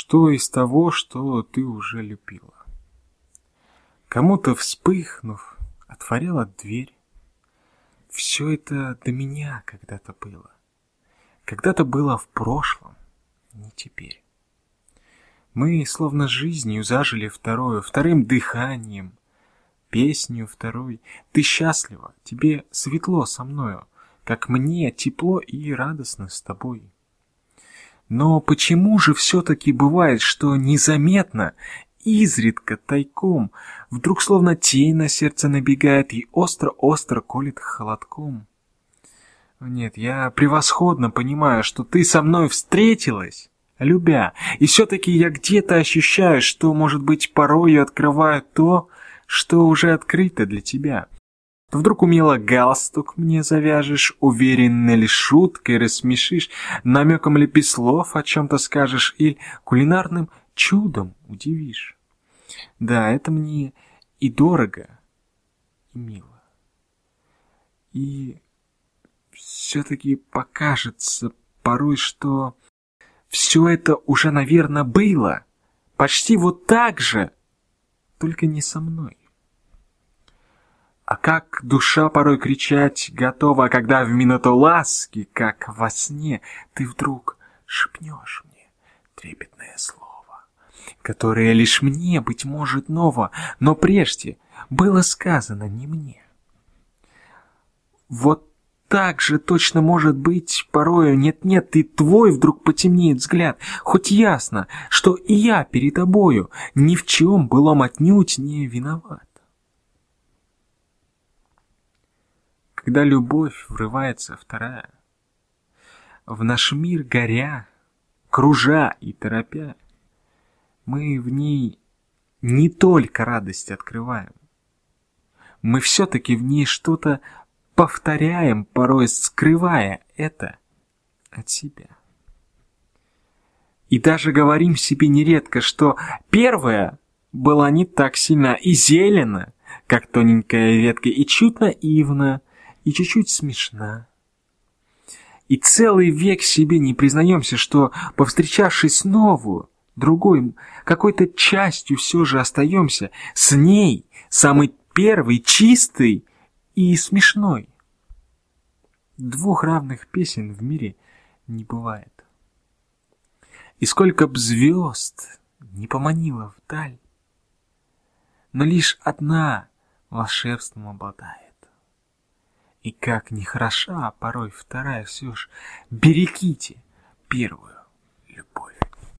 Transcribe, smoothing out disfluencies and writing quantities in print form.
что из того, что ты уже любила. Кому-то, вспыхнув, отворила дверь. Все это до меня когда-то было. Когда-то было в прошлом, не теперь. Мы словно жизнью зажили вторым дыханием, песнью второй. Ты счастлива, тебе светло со мною, как мне тепло и радостно с тобой. Но почему же все-таки бывает, что незаметно, изредка, тайком, вдруг словно тень на сердце набегает и остро-остро колет холодком? Нет, я превосходно понимаю, что ты со мной встретилась, любя, и все-таки я где-то ощущаю, что, может быть, порою открываю то, что уже открыто для тебя. Вдруг умело галстук мне завяжешь, уверенно ли шуткой рассмешишь, намеком ли без слов о чем-то скажешь или кулинарным чудом удивишь. Да, это мне и дорого, и мило. И все-таки покажется порой, что все это уже, наверное, было почти вот так же, только не со мной. А как душа порой кричать готова, когда в минуту ласки, как во сне, ты вдруг шепнешь мне трепетное слово, которое лишь мне, быть может, ново, но прежде было сказано не мне. Вот так же точно может быть порою, нет-нет, и твой вдруг потемнеет взгляд, хоть ясно, что и я перед тобою ни в чем былом отнюдь не виноват. Когда любовь врывается вторая, в наш мир горя, кружа и торопя, мы в ней не только радость открываем, мы все-таки в ней что-то повторяем, порой скрывая это от себя. И даже говорим себе нередко, что первая была не так сильна и зелена, как тоненькая ветка, и чуть наивна, и чуть-чуть смешна. И целый век себе не признаемся, что, повстречавшись новую, другой, какой-то частью все же остаемся с ней, самой первой, чистой и смешной. Двух равных песен в мире не бывает. И сколько б звезд не поманила вдаль, но лишь одна волшебством обладает. И как ни хороша, порой вторая все ж, берегите первую.